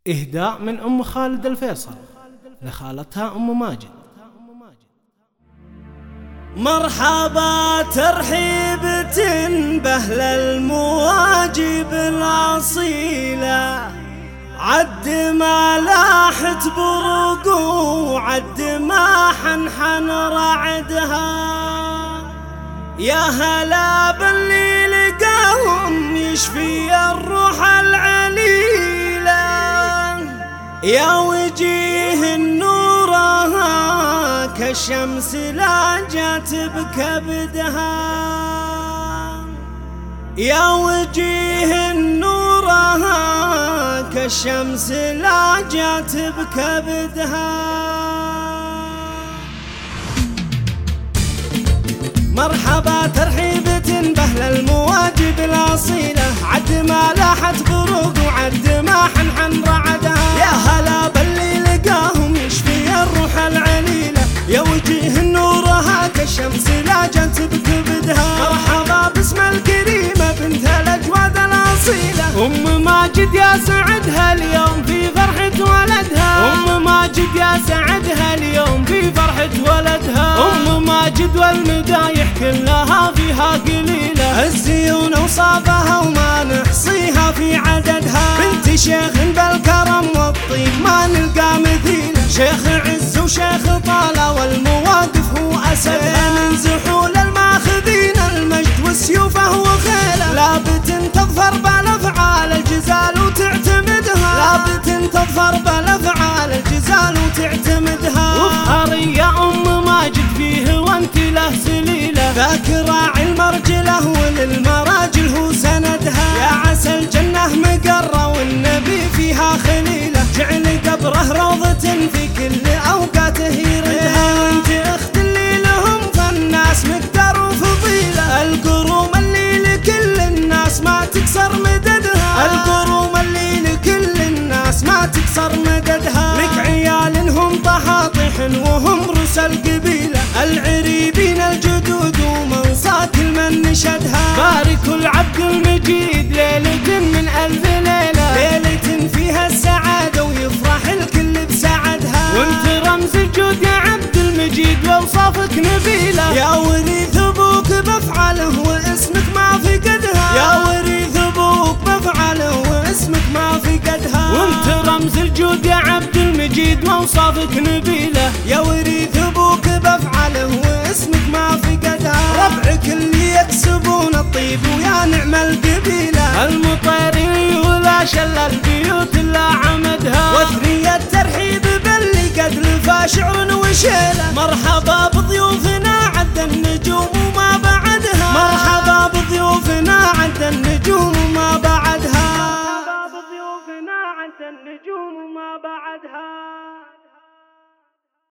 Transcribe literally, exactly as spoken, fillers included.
إهداء من أم خالد الفيصل لخالتها أم ماجد. مرحبا ترحيبة بأهل المواجب الأصيلة، عد ما لاحت بروق وعد ما حنحن رعدها. يا هلا باللي لقاهم يشفي الروح العليلة، يا وجيه النورها كالشمس لاجت بكبدها. يا وجيه النورها كالشمس لاجت بكبدها. مرحبا ترحيبة بأهل المواجب الأصيلة، عد ما لاحت بروق وعد ما حنحن رعدها. يا هلا باللي لقاهم يشفي الروح العليلة، يا وجيه نورها كالشمس لاجت بكبدها. مرحبا باسم الكريمة بنت الأجواد الأصيلة، أم ماجد يا سعدها اليوم في فرحة ولدها. أم ماجد يا سعدها اليوم في فرحة ولدها. أم ماجد والمدايح كلها فيها قليلة، الزيون وصافها وما نحصيها في عددها. بنت شيخ بالكرم والطيب ما نلقى مثيله، شيخ عز وشيخ طالة والمواقف هو أسدها. من زحول الماخذين المجد وسيوفه وخيله، لابت تظفر بالأفعال الجزال وتعتمدها. لابت تظفر بالأفعال الجزال وتعتمدها. وفخري يا أم ماجد فيه وانت له سليلة، ذاك راعي المرجله وللمراجل هو سندها. يا عسى الجنة مقرة والنبي فيها خليلة، جعل قبره روضة في كل أوقاته يردها. وانت اخت اللي لهم فالناس مقدار وفضيلة، القروم اللي لكل الناس ما تكسر مددها. القروم اللي لكل الناس ما تكسر مددها. لك عيال هم طحاطح وهم رؤوس القبيلة، العريبين الجدود ومنصات المن نشدها. بارك العبد المجيد ليلة من ألف ليلة، ليلة فيها السعادة ويفرح الكل بسعدها. وانت رمز الجود يا عبد المجيد واوصافك نبيلة، يا وريث ابوك بفعله واسمك ما في قدها. يا وريث ابوك بفعله واسمك ما في قدها. وانت رمز الجود يا عبد المجيد واوصافك نبيلة، يا وريث ابوك بفعله واسمك ما في قدها. ربعك اللي يكسبون الطيب ويا نعم القبيلة، المطيري ولا شل البيوت الا عمدها. وثري الترحيب باللي قد لفى شعر وشيله. مرحبا بضيوفنا عد النجوم وما بعدها. مرحبا بضيوفنا عد النجوم وما بعدها. مرحبا بضيوفنا عد النجوم وما بعدها.